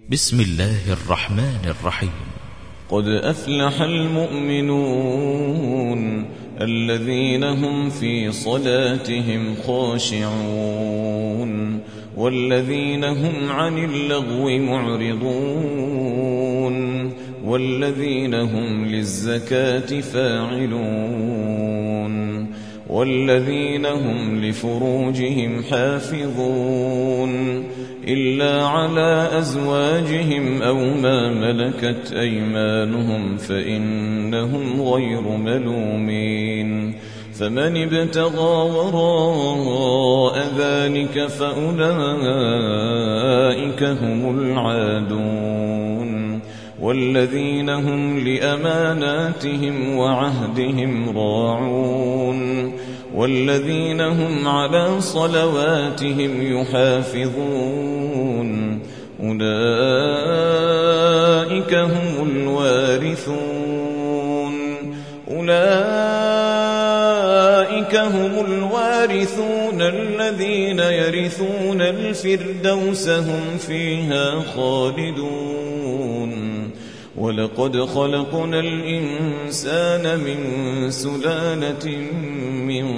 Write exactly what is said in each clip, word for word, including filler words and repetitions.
بسم الله الرحمن الرحيم. قد أفلح المؤمنون الذين هم في صلاتهم خاشعون والذين هم عن اللغو معرضون والذين هم للزكاة فاعلون والذين هم لفروجهم حافظون إلا على أزواجهم أو ما ملكت أيمانهم فإنهم غير ملومين. فمن ابتغى وراء ذلك فأولئك هم العادون والذين هم لأماناتهم وعهدهم راعون والذين هم على صلواتهم يحافظون أولئك هم الوارثون أولئك هم الوارثون الذين يرثون الفردوس هم فيها خالدون. ولقد خلقنا الإنسان من سلالة من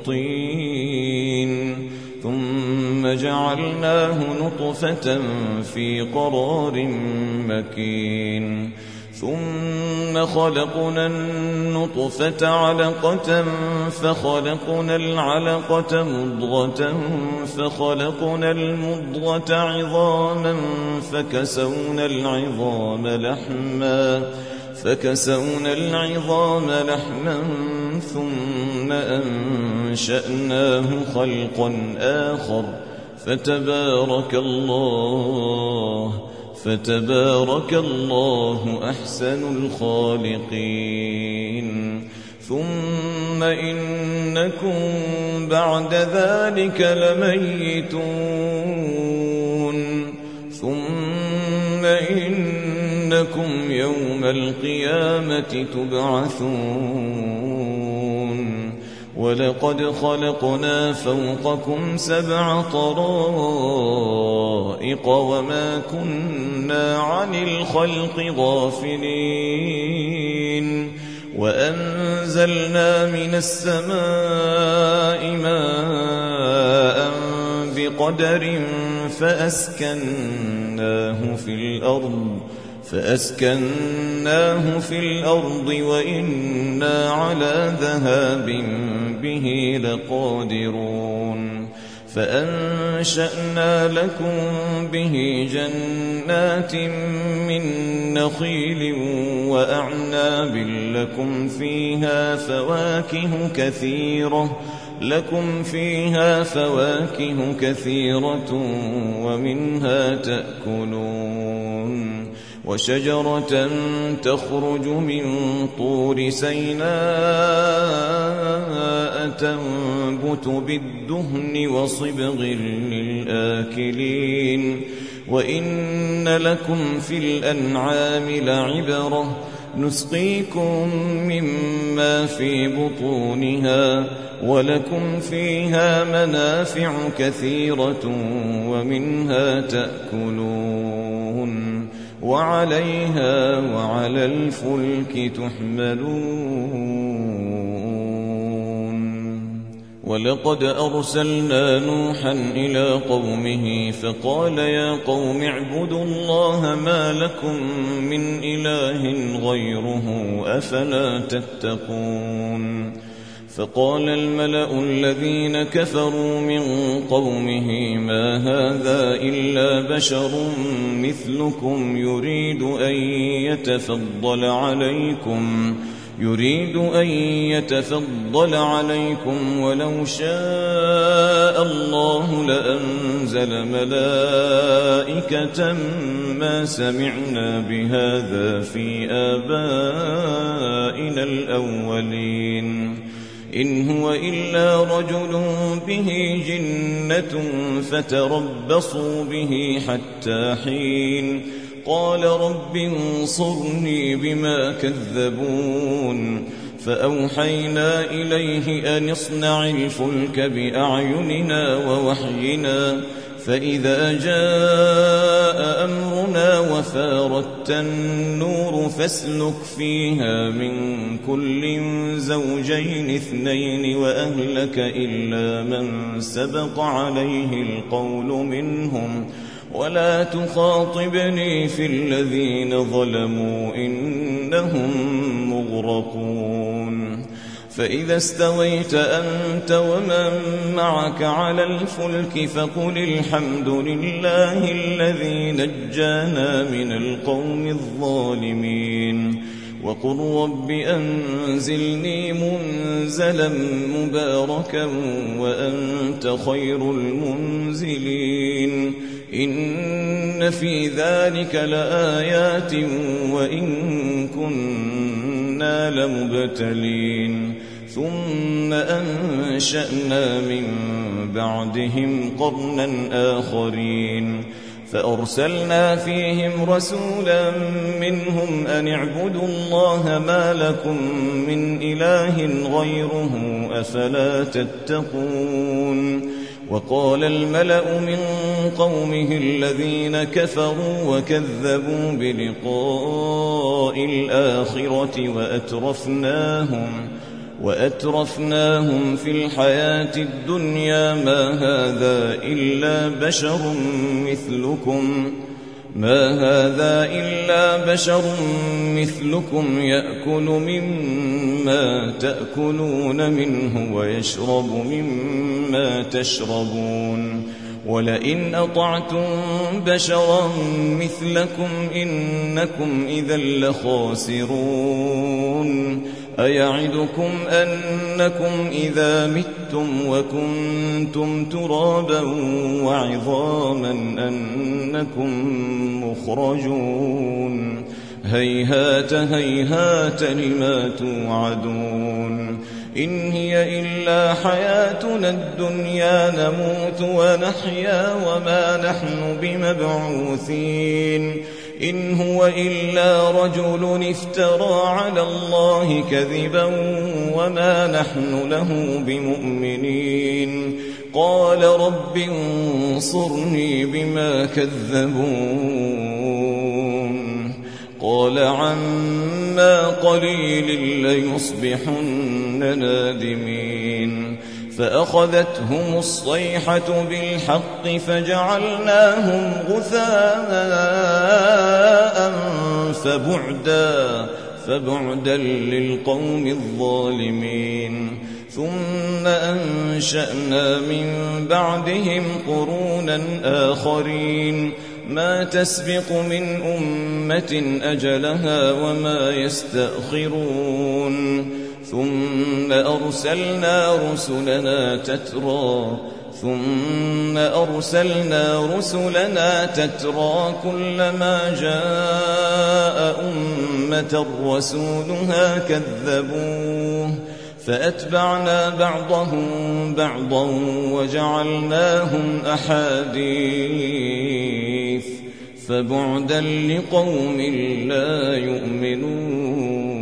طين ثم جعلناه نطفة في قرار مكين ثم خلقنا النطفة علقة فخلقنا العلقة مضغة فخلقنا المضغة عظاما فكسونا العظام لحما فكسونا العظام لحما ثم أنشأناه خلقا آخر فتبارك الله فتبارك الله أحسن الخالقين. ثم إنكم بعد ذلك لميتون ثم إنكم يوم القيامة تبعثون. ولقد خلقنا فوقكم سبع طرائق وما كنا عن الخلق غافلين وأنزلنا من السماء ماء بقدر فأسكناه في الأرض فأسكناه في الأرض وإنا على ذهاب به لقادرون. فأنشأنا لكم به جنات من نخيل وأعناب لكم فيها فواكه كثيرة لكم فيها فواكه كثيرة ومنها تأكلون. وشجرة تخرج من طور سيناء تنبت بالدهن وصبغ للآكلين. وإن لكم في الأنعام لعبرة نسقيكم مما في بطونها ولكم فيها منافع كثيرة ومنها تأكلون وعليها وعلى الفلك تحملون. ولقد أرسلنا نوحا إلى قومه فقال يا قوم اعبدوا الله ما لكم من إله غيره أفلا تتقون. فقال الملأ الذين كفروا من قومه ما هذا إلا بشر مثلكم يريد أن يتفضل عليكم يريد أن يتفضل عليكم ولو شاء الله لأنزل ملائكة ما سمعنا بهذا في آبائنا الأولين إن هو إلا رجل به جنة فتربصوا به حتى حين. قال رب انصرني بما كذبون. فأوحينا إليه أن اصنع الفلك بأعيننا ووحينا فإذا جاء أمرنا وفارت النور فاسلك فيها من كل زوجين اثنين وأهلك إلا من سبق عليه القول منهم ولا تخاطبني في الذين ظلموا إنهم مغرقون فإذا استويت أنت ومن معك على الفلك فقل الحمد لله الذي نجانا من القوم الظالمين وقل رب أنزلني منزلا مباركا وأنت خير المنزلين إن في ذلك لآيات وإن كنا لمبتلين ثم أنشأنا من بعدهم قرنا آخرين فأرسلنا فيهم رسولا منهم أن اعبدوا الله ما لكم من إله غيره أفلا تتقون وقال الملأ من قومه الذين كفروا وكذبوا بلقاء الآخرة وأترفناهم وأترفناهم في الحياة الدنيا ما هذا إلا بشر مثلكم ما هذا إلا بشر مثلكم يأكل مما تأكلون منه ويشرب مما تشربون ولئن أطعتم بشرا مثلكم إنكم إذا لخاسرون أيعدكم أنكم إذا متم وكنتم ترابا وعظاما أنكم مخرجون هيهات هيهات لما توعدون إن هي إلا حياتنا الدنيا نموت ونحيا وما نحن بمبعوثين إن هو إلا رجل افترى على الله كذبا وما نحن له بمؤمنين قال رب انصرني بما كذبون قال عما قليل ليصبحن نادمين فأخذتهم الصيحة بالحق فجعلناهم غثاء فبعدا فبعدا للقوم الظالمين ثم أنشأنا من بعدهم قرونا آخرين ما تسبق من أمة أجلها وما يستأخرون ثم أرسلنا رسلنا تترى ثم أرسلنا رسلنا تترى كلما جاء أمة رسولها كذبوه فأتبعنا بعضهم بعضا وجعلناهم أحاديث فبعدا لقوم لا يؤمنون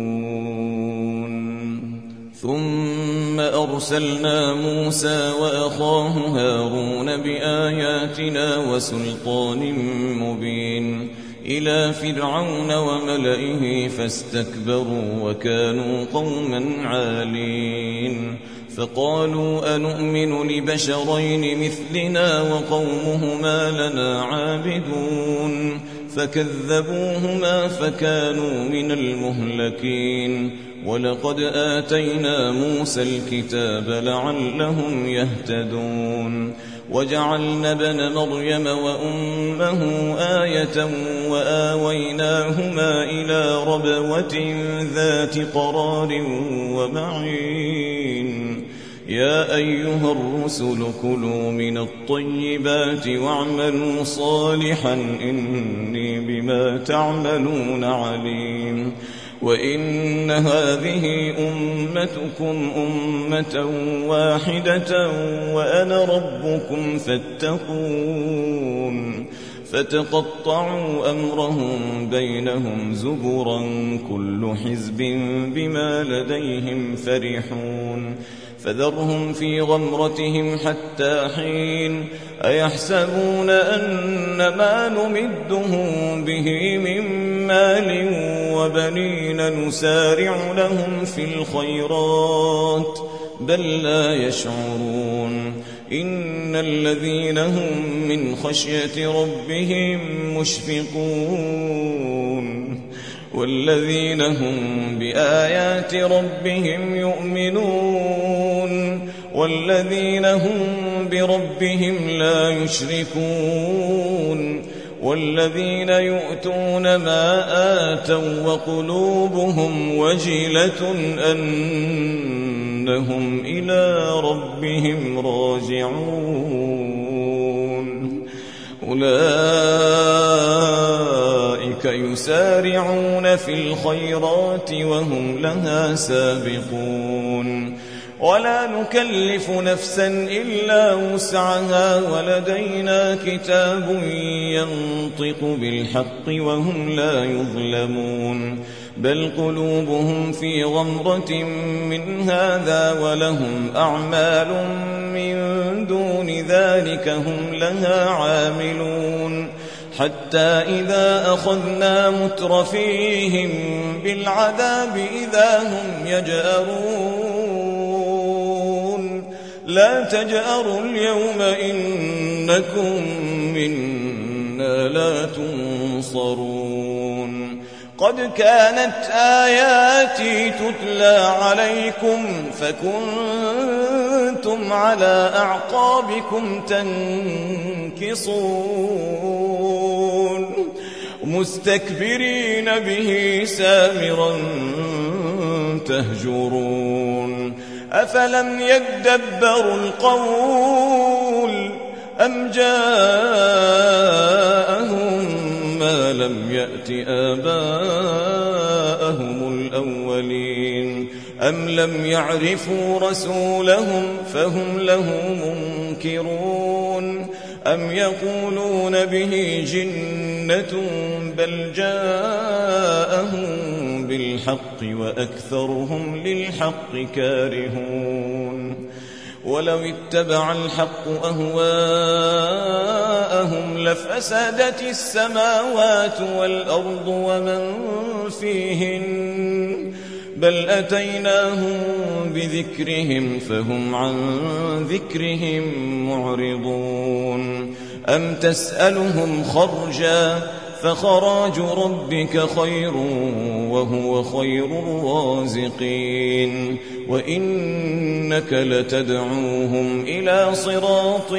ثم أرسلنا موسى وأخاه هارون بآياتنا وسلطان مبين إلى فرعون وملئه فاستكبروا وكانوا قوما عالين فقالوا أنؤمن لبشرين مثلنا وقومهما لنا عابدون فكذبوهما فكانوا من المهلكين ولقد آتينا موسى الكتاب لعلهم يهتدون وجعلنا ابن مريم وأمه آية وآويناهما إلى ربوة ذات قرار ومعين يا أيها الرسل كلوا من الطيبات واعملوا صالحا إني بما تعملون عليم وإن هذه أمتكم أمة واحدة وأنا ربكم فاتقون فتقطعوا أمرهم بينهم زبرا كل حزب بما لديهم فرحون فذرهم في غمرتهم حتى حين أيحسبون أن ما نمدهم به من مال وبنين نسارع لهم في الخيرات بل لا يشعرون إن الذين هم من خشية ربهم مشفقون والذين هم بآيات ربهم يؤمنون والذين هم بربهم لا يشركون والذين يؤتون ما آتوا وقلوبهم وجلة أنهم إلى ربهم راجعون أولئك يسارعون في الخيرات وهم لها سابقون ولا نكلف نفسا إلا وسعها ولدينا كتاب ينطق بالحق وهم لا يظلمون بل قلوبهم في غمرة من هذا ولهم أعمال من دون ذلك هم لها عاملون حتى إذا أخذنا مترفيهم بالعذاب إذا هم يجأرون لا تجأروا اليوم إنكم منا لا تنصرون قد كانت آياتي تتلى عليكم فكنتم على أعقابكم تنكصون مستكبرين به سامرا تهجرون أفلم يدبروا القول أم جاءهم ما لم يأت آباءهم الأولين أم لم يعرفوا رسولهم فهم له منكرون أم يقولون به جنة بل جاءهم بالحق وأكثرهم للحق كارهون ولو اتبع الحق أهواءهم لفسدت السماوات والأرض ومن فيهن بل أتيناهم بذكرهم فهم عن ذكرهم معرضون أم تسألهم خرجا فخراج ربك خير وهو خير الرازقين وإنك لتدعوهم إلى صراط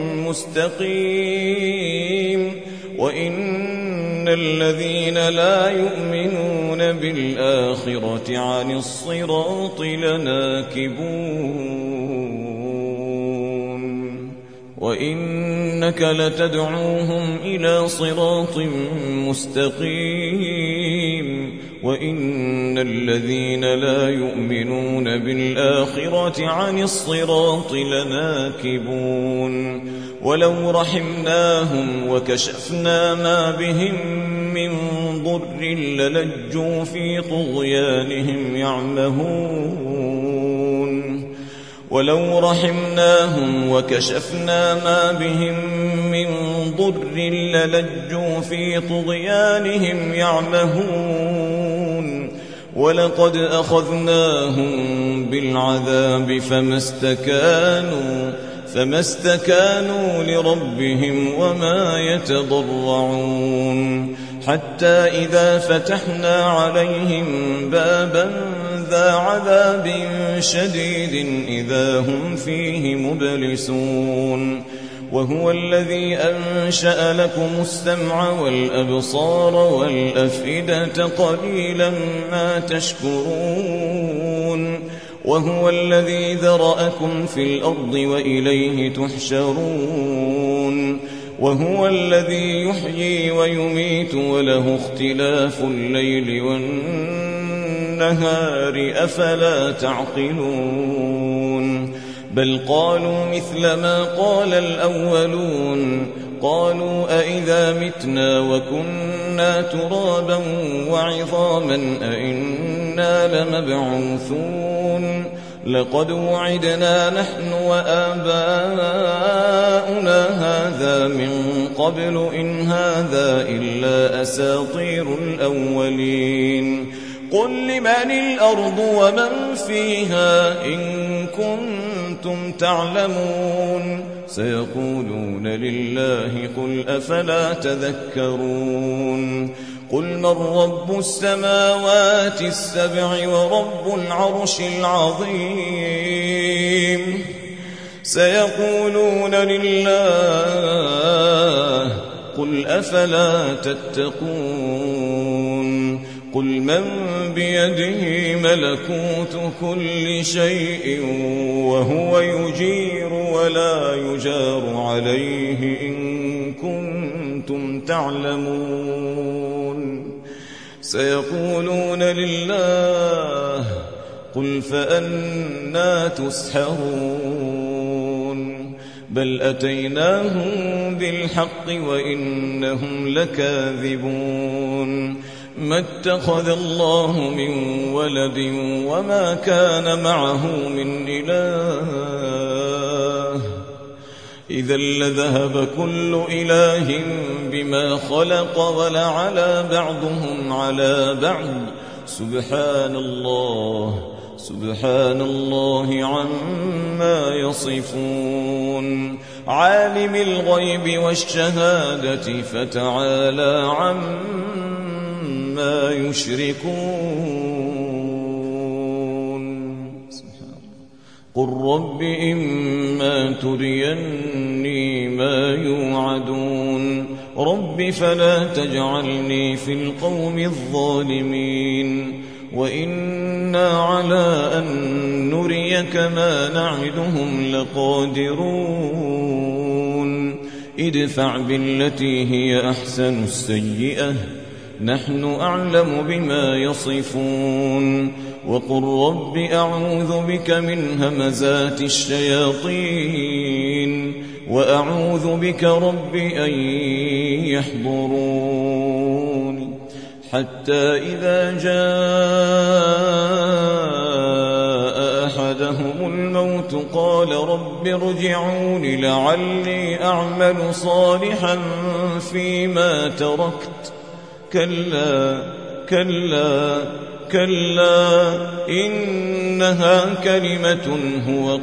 مستقيم وإن الذين لا يؤمنون بالآخرة عن الصراط لناكبون وإنك لتدعوهم إلى صراط مستقيم وإن الذين لا يؤمنون بالآخرة عن الصراط لناكبون ولو رحمناهم وكشفنا ما بهم من ضر للجوا في طغيانهم يعمهون ولو رحمناهم وكشفنا ما بهم من ضر للجوا في طغيانهم يعمهون ولقد أخذناهم بالعذاب فما استكانوا فما استكانوا لربهم وما يتضرعون حتى إذا فتحنا عليهم بابا ذا عذاب شديد إذا هم فيه مبلسون وهو الذي أنشأ لكم السمع والأبصار والأفئدة قليلا ما تشكرون وهو الذي ذرأكم في الأرض وإليه تحشرون وهو الذي يحيي ويميت وله اختلاف الليل والنهار أفلا تعقلون بل قالوا مثل ما قال الأولون قالوا أئذا متنا وكنا ترابا وعظاما أئنا لمبعوثون لقد وعدنا نحن وآباؤنا هذا من قبل إن هذا إلا أساطير الأولين قل لمن الأرض ومن فيها إن كنتم تعلمون سيقولون لله قل أفلا تذكرون قل من رب السماوات السبع ورب العرش العظيم سيقولون لله قل أفلا تتقون قل من بيده ملكوت كل شيء وهو يجير ولا يجار عليه إن كنتم تعلمون سيقولون لله قل فأنى تسحرون بل أتيناهم بالحق وإنهم لكاذبون ما اتخذ الله من ولد وما كان معه من إله إذا لذهب كل إله بما خلق ولعلى بعضهم على بعض سبحان الله سبحان الله عما يصفون عالم الغيب والشهادة فتعالى عما يشركون قل رب إما تريني ما يوعدون رب فلا تجعلني في القوم الظالمين وإنا على أن نريك ما نعدهم لقادرون ادفع بالتي هي أحسن السيئة نحن أعلم بما يصفون وقل رب أعوذ بك من همزات الشياطين وأعوذ بك رب أن يحضرون حتى إذا جاء أحدهم الموت قال رب ارجعون لعلي أعمل صالحا فيما تركت كلا كلا كلا إنها كلمة هو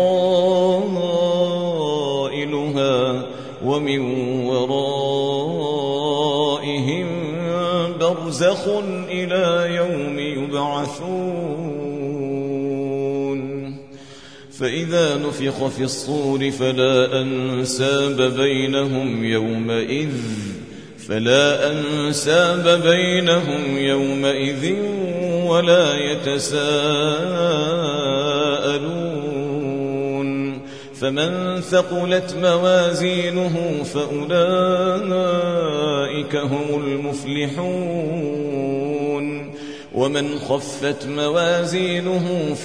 قائلها ومن ورائهم برزخ إلى يوم يبعثون فإذا نفخ في الصور فلا أنساب بينهم يومئذ فلا أنساب بينهم يومئذ ولا يتساءلون فمن ثقلت موازينه فأولئك هم المفلحون ومن خفت موازينه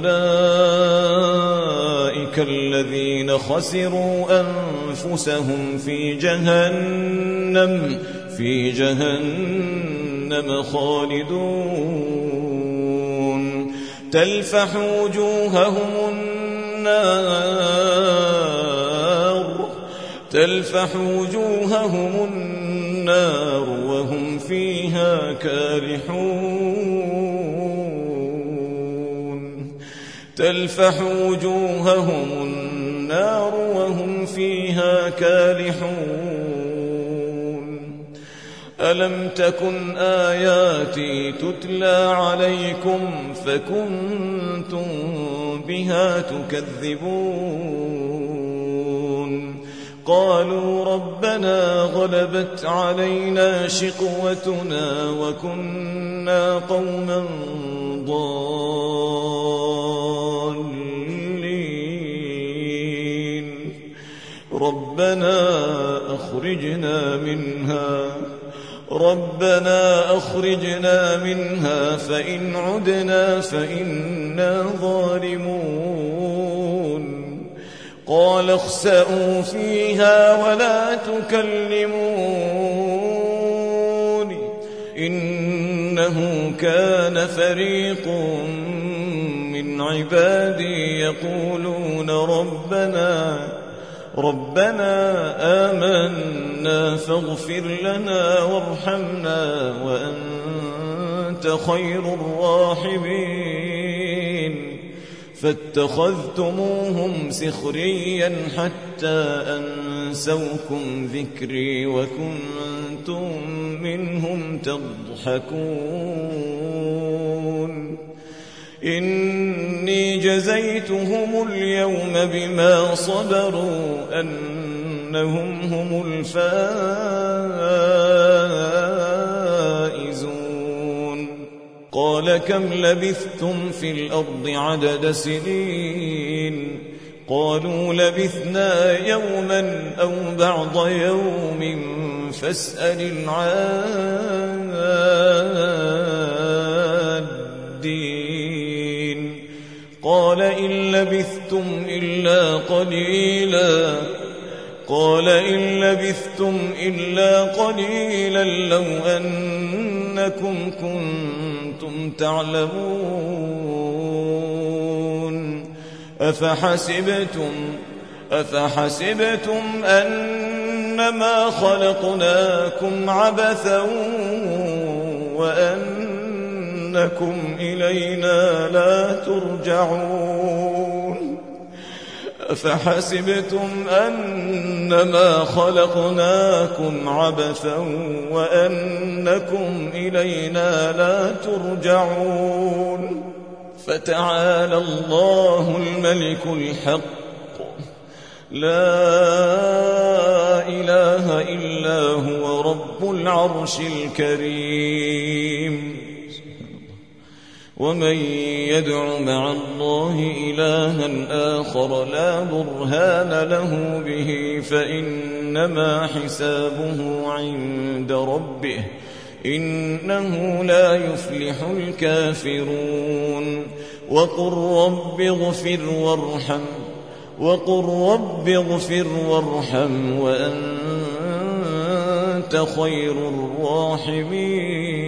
فأولئك الذين خسروا أنفسهم في جهنم في جهنم خالدون تلفح وجوههم النار تلفح وجوههم النار وهم فيها كالحون تلفح وجوههم النار وهم فيها كالحون ألم تكن آياتي تتلى عليكم فكنتم بها تكذبون قالوا ربنا غلبت علينا شقوتنا وكنا قوما ضالين ربنا أخرجنا منها ربنا أخرجنا منها فإن عدنا فإنا ظالمون قال اخسئوا فيها ولا تكلمون إنه كان فريق من عبادي يقولون ربنا ربنا آمنا فاغفر لنا وارحمنا وأنت خير الراحمين فاتخذتموهم سخريا حتى أنسوكم ذكري وكنتم منهم تضحكون إني جزيتهم اليوم بما صبروا أنهم هم الفائزون قال كم لبثتم في الأرض عدد سنين قالوا لبثنا يوما أو بعض يوم فاسأل العادين قال إن لبثتم إلا قليلا قال إن لبثتم إلا قليلا لو أنكم كنتم تعلمون أفحسبتم أفحسبتم أنما خلقناكم عبثا وأنكم إلينا لا ترجعون أفحسبتم أنما خلقناكم عبثا وأنكم إلينا لا ترجعون فتعالى الله الملك الحق لا إله إلا هو رب العرش الكريم ومن يدع مع الله إلها آخر لا برهان له به فإنما حسابه عند ربه إنه لا يفلح الكافرون وقل رب اغفر وارحم وقل رب اغفر وارحم وأنت خير الراحمين